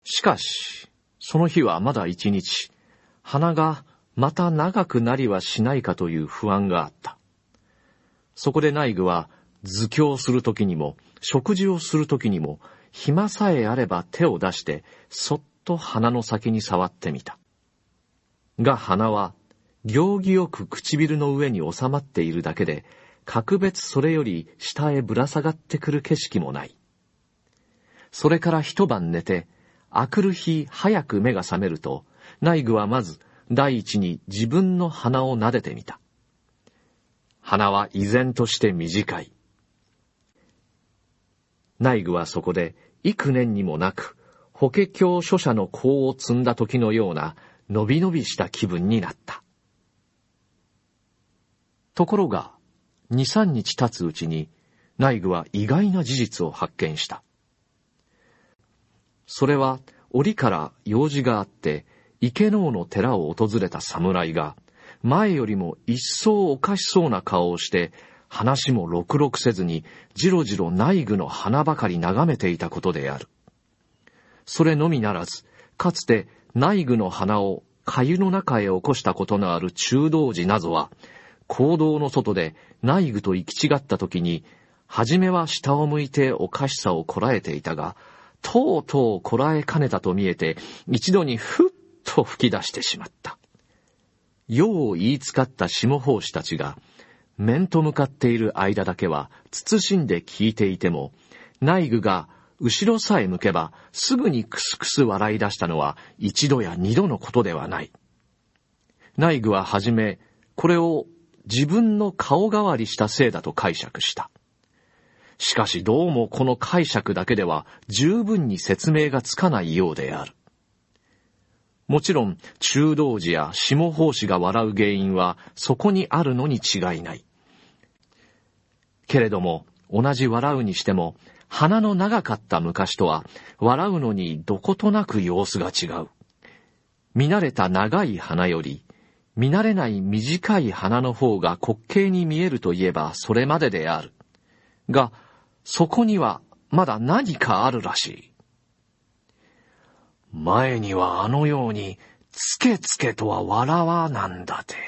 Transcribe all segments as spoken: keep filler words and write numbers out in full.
しかし、その日はまだ一日、鼻がまた長くなりはしないかという不安があった。そこで内具は、図経するときにも、食事をするときにも、暇さえあれば手を出して、そっと鼻の先に触ってみた。が鼻は、行儀よく唇の上に収まっているだけで、格別それより下へぶら下がってくる景色もない。それから一晩寝て、明くる日早く目が覚めると、内具はまず第一に自分の鼻を撫でてみた。鼻は依然として短い。内具はそこで幾年にもなく、法華経書者の香を摘んだ時のようなのびのびした気分になった。ところが、二三日経つうちに、内具は意外な事実を発見した。それは、折から用事があって、池能の寺を訪れた侍が、前よりも一層おかしそうな顔をして、話もろくろくせずに、じろじろ内具の鼻ばかり眺めていたことである。それのみならず、かつて内具の鼻を粥の中へ起こしたことのある中道寺などは、講堂の外で内具と行き違った時に、はじめは下を向いておかしさをこらえていたが、とうとうこらえかねたと見えて、一度にふっと吹き出してしまった。世を言いつかった下法師たちが、面と向かっている間だけは慎んで聞いていても、内具が後ろさえ向けばすぐにクスクス笑い出したのは一度や二度のことではない。内具ははじめ、これを自分の顔代わりしたせいだと解釈した。しかしどうもこの解釈だけでは十分に説明がつかないようである。もちろん中道寺や下法師が笑う原因はそこにあるのに違いない。けれども同じ笑うにしても鼻の長かった昔とは笑うのにどことなく様子が違う。見慣れた長い鼻より見慣れない短い鼻の方が滑稽に見えるといえばそれまでである。が、そこにはまだ何かあるらしい。前にはあのようにつけつけとは笑わなんだて。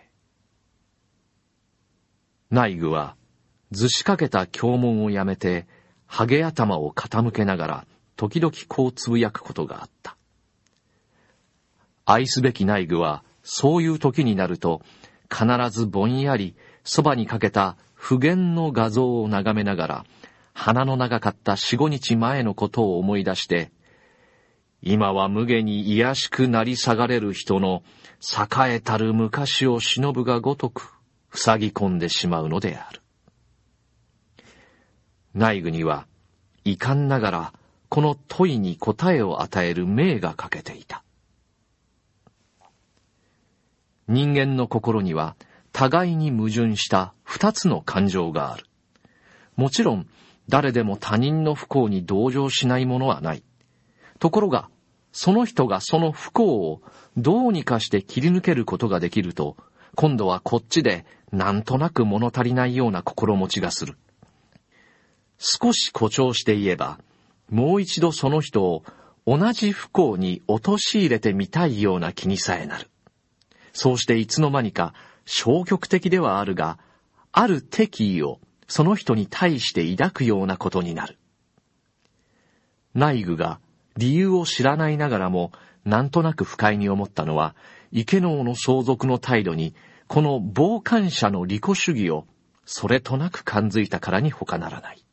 内具は図しかけた経文をやめてハゲ頭を傾けながら時々こうつぶやくことがあった。愛すべき内具はそういう時になると、必ずぼんやりそばにかけた普賢の画像を眺めながら、鼻の長かった四五日前のことを思い出して、今は無下に卑しくなり下がれる人の栄えたる昔を忍ぶがごとく塞ぎ込んでしまうのである。内具には遺憾ながらこの問いに答えを与える命が欠けていた。人間の心には互いに矛盾した二つの感情がある。もちろん誰でも他人の不幸に同情しないものはない。ところがその人がその不幸をどうにかして切り抜けることができると、今度はこっちでなんとなく物足りないような心持ちがする。少し誇張して言えば、もう一度その人を同じ不幸に陥れてみたいような気にさえなる。そうしていつの間にか消極的ではあるが、ある敵意をその人に対して抱くようなことになる。内具が理由を知らないながらもなんとなく不快に思ったのは、池能の相続の態度にこの傍観者の利己主義をそれとなく感づいたからに他ならない。